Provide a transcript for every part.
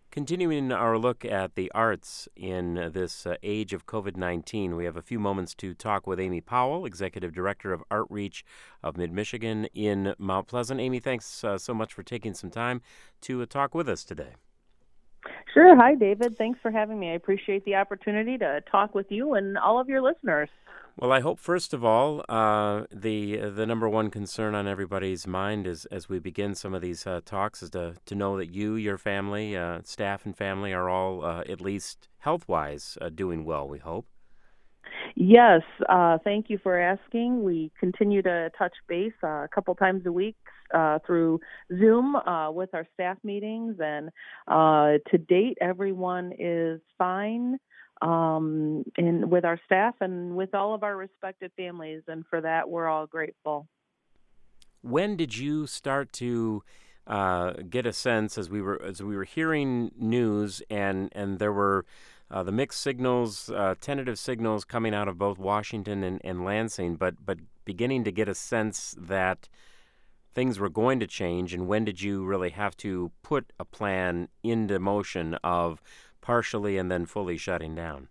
Continuing our look at the arts in this age of COVID-19, we have a few moments to talk with Amy Powell, Executive Director of Artreach of Mid-Michigan in Mount Pleasant. Amy, thanks so much for taking some time to talk with us today. Sure. Hi, David. Thanks for having me. I appreciate the opportunity to talk with you and all of your listeners. Well, I hope, first of all, the number one concern on everybody's mind is, as we begin some of these talks, is to know that you, your family, staff and family are all, at least health-wise, doing well, we hope. Yes. Thank you for asking. We continue to touch base a couple times a week through Zoom with our staff meetings. And to date, everyone is fine. With our staff and with all of our respective families, and for that, we're all grateful. When did you start to get a sense, as we were hearing news, and there were the mixed signals, tentative signals coming out of both Washington and Lansing, but beginning to get a sense that things were going to change, and when did you really have to put a plan into motion of partially and then fully shutting down?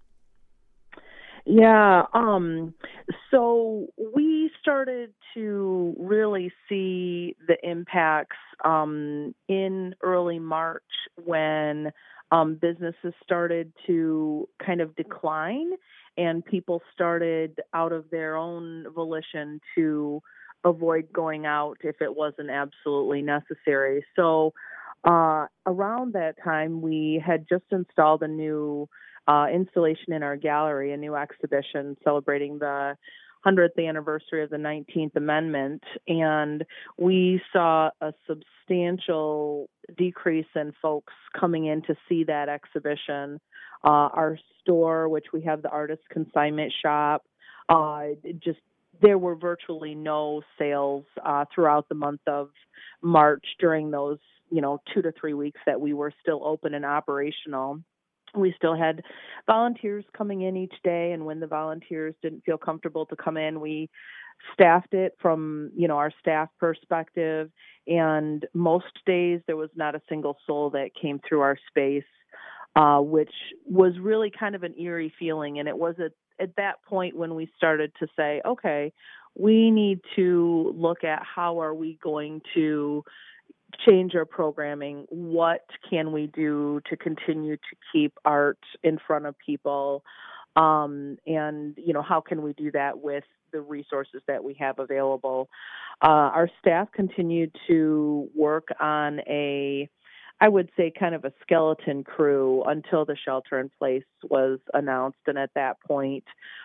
Yeah. So we started to really see the impacts in early March when businesses started to kind of decline and people started out of their own volition to avoid going out if it wasn't absolutely necessary. So around that time, we had just installed a new installation in our gallery, a new exhibition celebrating the 100th anniversary of the 19th Amendment, and we saw a substantial decrease in folks coming in to see that exhibition. Our store, which we have the Artist Consignment Shop, there were virtually no sales throughout the month of March during those 2 to 3 weeks that we were still open and operational. We still had volunteers coming in each day, and when the volunteers didn't feel comfortable to come in, we staffed it from, our staff perspective. And most days there was not a single soul that came through our space, which was really kind of an eerie feeling. And it was at that point when we started to say, okay, we need to look at how are we going to change our programming. What can we do to continue to keep art in front of people? And, how can we do that with the resources that we have available? Our staff continued to work on I would say kind of a skeleton crew until the shelter in place was announced. And at that point,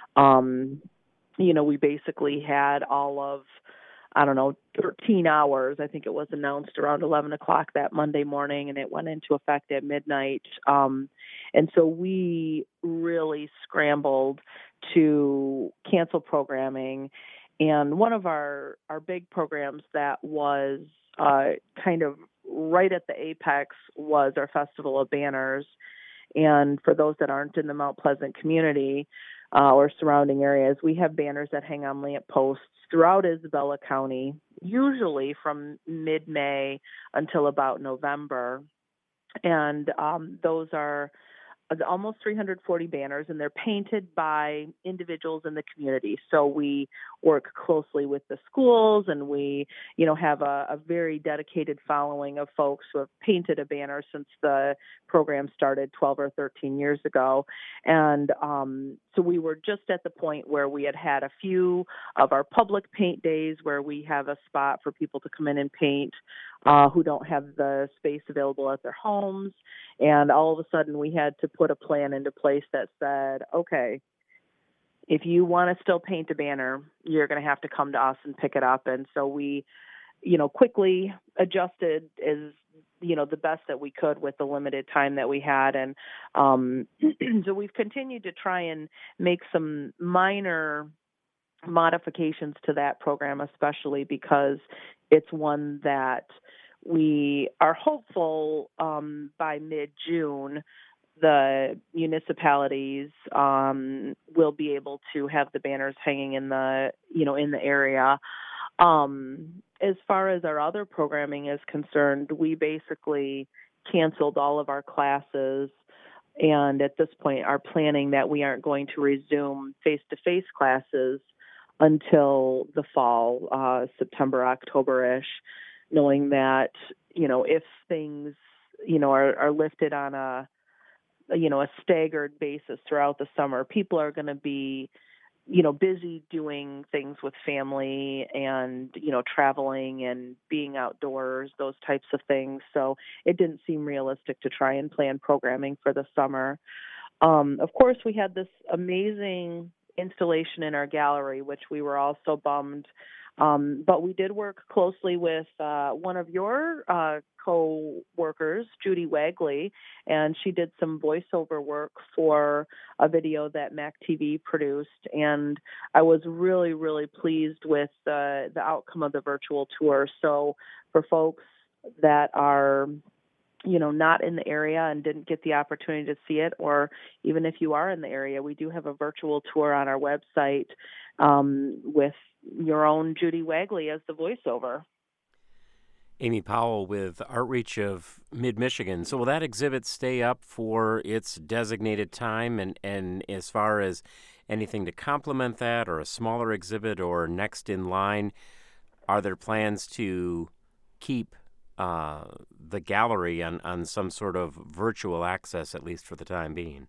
we basically had all of 13 hours. I think it was announced around 11 o'clock that Monday morning, and it went into effect at midnight. And so we really scrambled to cancel programming. And one of our big programs that was kind of right at the apex was our Festival of Banners. And for those that aren't in the Mount Pleasant community or surrounding areas, we have banners that hang on lamp posts throughout Isabella County, usually from mid-May until about November. And those are almost 340 banners, and they're painted by individuals in the community. So we work closely with the schools, and we, have a very dedicated following of folks who have painted a banner since the program started 12 or 13 years ago. And so we were just at the point where we had a few of our public paint days where we have a spot for people to come in and paint who don't have the space available at their homes. And all of a sudden we had to put a plan into place that said, okay, if you want to still paint a banner, you're going to have to come to us and pick it up. And so we, quickly adjusted as, the best that we could with the limited time that we had. And so we've continued to try and make some minor modifications to that program, especially because it's one that we are hopeful by mid-June the municipalities will be able to have the banners hanging in the area. As far as our other programming is concerned, we basically canceled all of our classes, and at this point are planning that we aren't going to resume face-to-face classes until the fall, September, October-ish, knowing that, if things, are lifted on a staggered basis throughout the summer, people are going to be, busy doing things with family and, traveling and being outdoors, those types of things. So it didn't seem realistic to try and plan programming for the summer. Of course, we had this amazing installation in our gallery, which we were also bummed. But we did work closely with one of your co-workers, Judy Wagley, and she did some voiceover work for a video that Mac TV produced. And I was really, really pleased with the outcome of the virtual tour. So for folks that are not in the area and didn't get the opportunity to see it, or even if you are in the area, we do have a virtual tour on our website with your own Judy Wagley as the voiceover. Amy Powell with Outreach of Mid-Michigan. So will that exhibit stay up for its designated time? And as far as anything to complement that, or a smaller exhibit or next in line, are there plans to keep the gallery on some sort of virtual access, at least for the time being?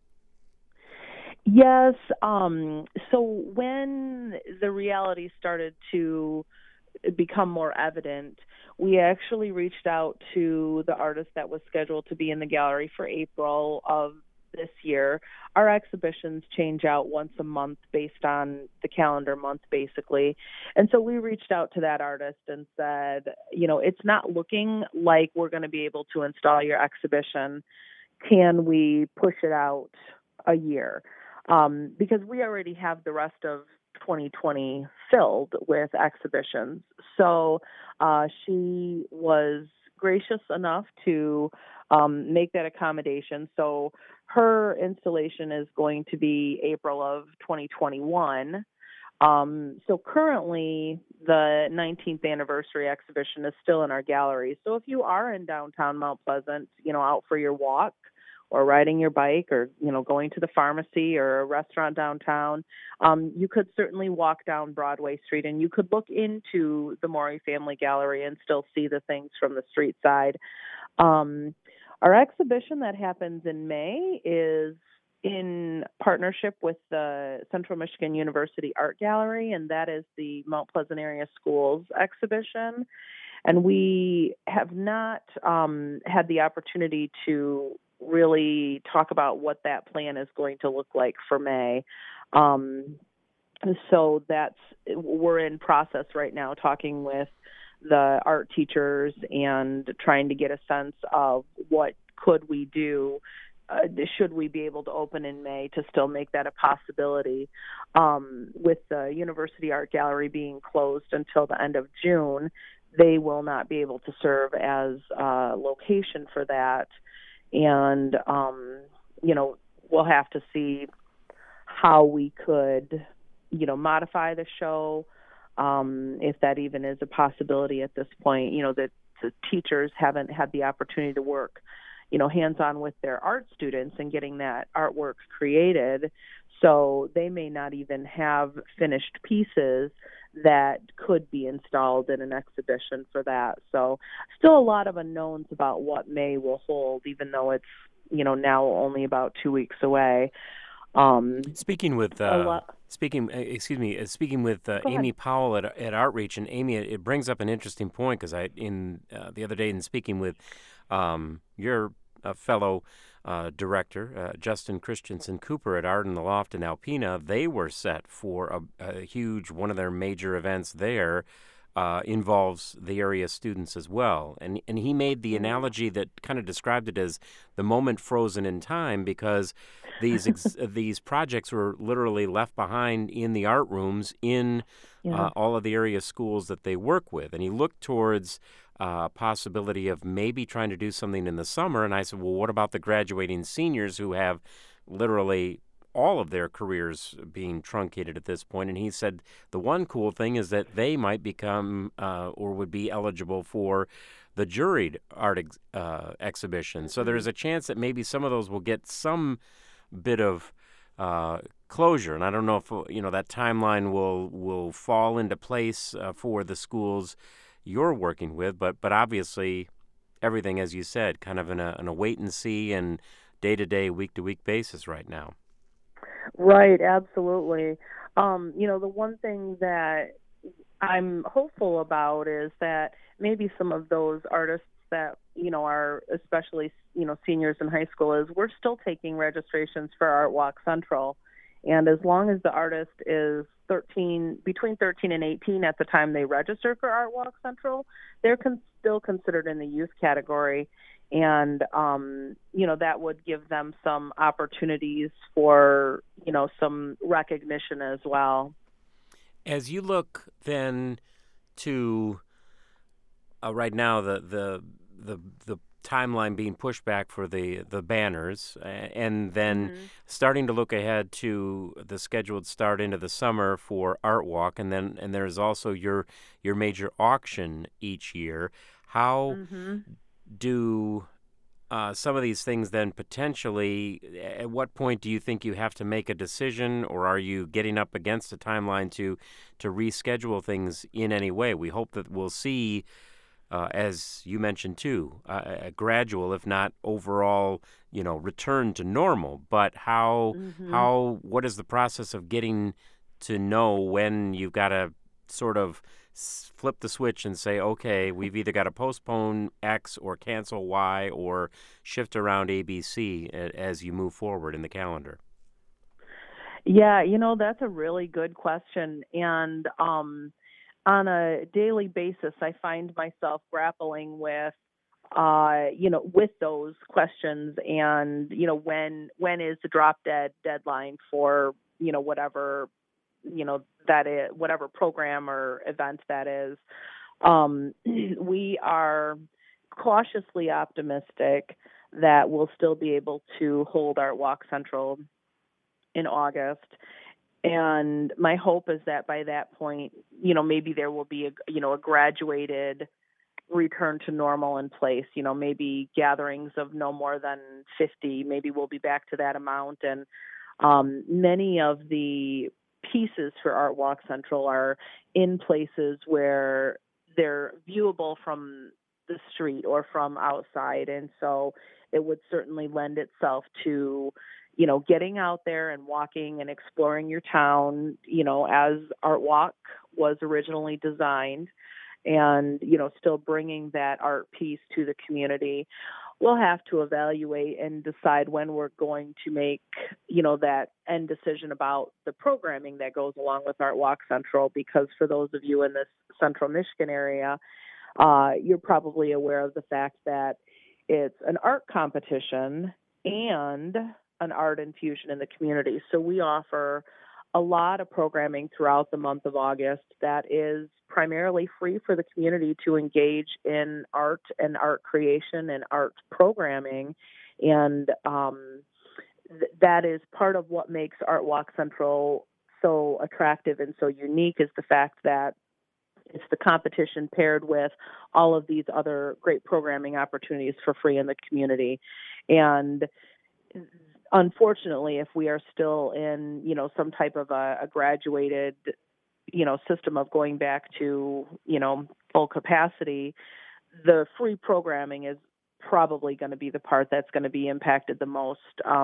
Yes. So when the reality started to become more evident, we actually reached out to the artist that was scheduled to be in the gallery for April of this year. Our exhibitions change out once a month based on the calendar month, basically. And so we reached out to that artist and said, it's not looking like we're going to be able to install your exhibition. Can we push it out a year? Because we already have the rest of 2020 filled with exhibitions. So she was gracious enough to make that accommodation. So her installation is going to be April of 2021. So currently, the 19th anniversary exhibition is still in our gallery. So if you are in downtown Mount Pleasant, out for your walk, or riding your bike, or going to the pharmacy or a restaurant downtown, you could certainly walk down Broadway Street and you could look into the Morey Family Gallery and still see the things from the street side. Our exhibition that happens in May is in partnership with the Central Michigan University Art Gallery, and that is the Mount Pleasant Area Schools exhibition. And we have not had the opportunity to really talk about what that plan is going to look like for May. So we're in process right now talking with the art teachers and trying to get a sense of what could we do, should we be able to open in May, to still make that a possibility. With the University Art Gallery being closed until the end of June, they will not be able to serve as a location for that. And, we'll have to see how we could, modify the show, if that even is a possibility at this point. That the teachers haven't had the opportunity to work, hands-on with their art students and getting that artwork created. So they may not even have finished pieces that could be installed in an exhibition for that. So still a lot of unknowns about what May will hold, even though it's, now only about 2 weeks away. Speaking with Amy Powell at Outreach, and Amy, it brings up an interesting point, because the other day in speaking with your fellow director, Justin Christensen Cooper at Art in the Loft in Alpena, they were set for a huge, one of their major events there involves the area students as well. And he made the analogy that kind of described it as the moment frozen in time, because these projects were literally left behind in the art rooms in all of the area schools that they work with. And he looked towards possibility of maybe trying to do something in the summer. And I said, well, what about the graduating seniors who have literally all of their careers being truncated at this point? And he said the one cool thing is that they might become or would be eligible for the juried art exhibition. So there's a chance that maybe some of those will get some bit of closure. And I don't know if that timeline will fall into place for the schools you're working with, but obviously everything, as you said, kind of in a wait and see and day-to-day, week-to-week basis right now. Right, absolutely. The one thing that I'm hopeful about is that maybe some of those artists that, are especially, seniors in high school, is we're still taking registrations for Art Walk Central. And as long as the artist is between 13 and 18 at the time they register for Art Walk Central, they're still considered in the youth category. And, that would give them some opportunities for, some recognition as well. As you look then to right now, the timeline being pushed back for the banners, and then starting to look ahead to the scheduled start into the summer for Art Walk, and there's also your major auction each year. How do some of these things then potentially, at what point do you think you have to make a decision, or are you getting up against a timeline to reschedule things in any way? We hope that we'll see, as you mentioned too, a gradual, if not overall, return to normal. But what is the process of getting to know when you've got to sort of flip the switch and say, okay, we've either got to postpone X or cancel Y or shift around ABC as you move forward in the calendar? Yeah, that's a really good question. And on a daily basis, I find myself grappling with, with those questions and, when is the drop dead deadline for, whatever that is, whatever program or event that is. We are cautiously optimistic that we'll still be able to hold Art Walk Central in August. And my hope is that by that point, maybe there will be a graduated return to normal in place, maybe gatherings of no more than 50, maybe we'll be back to that amount. And many of the pieces for Art Walk Central are in places where they're viewable from the street or from outside. And so it would certainly lend itself to, getting out there and walking and exploring your town, as Art Walk was originally designed, and, still bringing that art piece to the community. We'll have to evaluate and decide when we're going to make, that end decision about the programming that goes along with Art Walk Central, because for those of you in this central Michigan area, you're probably aware of the fact that it's an art competition and an art infusion in the community. So we offer a lot of programming throughout the month of August that is primarily free for the community to engage in art and art creation and art programming. And that is part of what makes Art Walk Central so attractive and so unique, is the fact that it's the competition paired with all of these other great programming opportunities for free in the community. And unfortunately, if we are still in, some type of a graduated, system of going back to, full capacity, the free programming is probably going to be the part that's going to be impacted the most.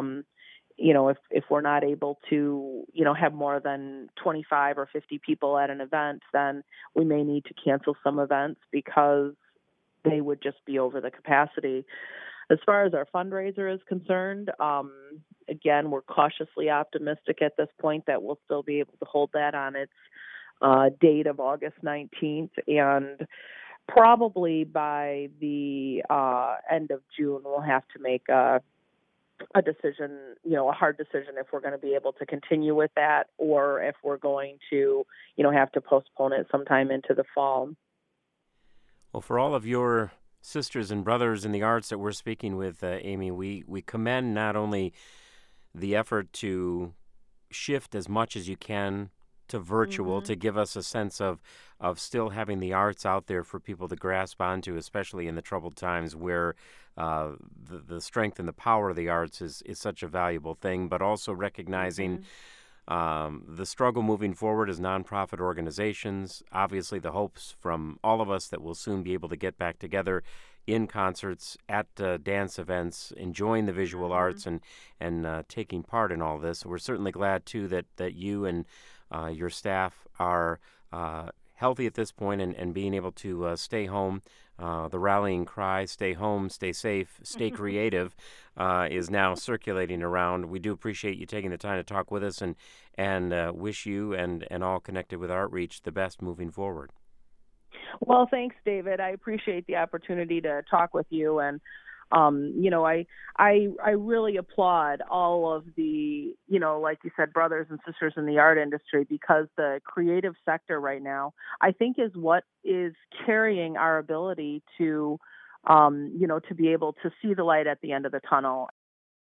If we're not able to, have more than 25 or 50 people at an event, then we may need to cancel some events because they would just be over the capacity. As far as our fundraiser is concerned, again, we're cautiously optimistic at this point that we'll still be able to hold that on its date of August 19th. And probably by the end of June, we'll have to make a decision, a hard decision, if we're going to be able to continue with that or if we're going to, have to postpone it sometime into the fall. Well, for all of your sisters and brothers in the arts that we're speaking with, Amy, we commend not only the effort to shift as much as you can to virtual Mhm. to give us a sense of still having the arts out there for people to grasp onto, especially in the troubled times where the strength and the power of the arts is such a valuable thing, but also recognizing Mhm. the struggle moving forward as nonprofit organizations, obviously the hopes from all of us that we'll soon be able to get back together in concerts, at dance events, enjoying the visual Mhm. arts and taking part in all this. We're certainly glad too that you and your staff are healthy at this point and being able to stay home. The rallying cry, stay home, stay safe, stay creative, is now circulating around. We do appreciate you taking the time to talk with us and wish you and all connected with Outreach the best moving forward. Well, thanks, David. I appreciate the opportunity to talk with you, and I really applaud all of the, like you said, brothers and sisters in the art industry, because the creative sector right now, I think, is what is carrying our ability to, to be able to see the light at the end of the tunnel.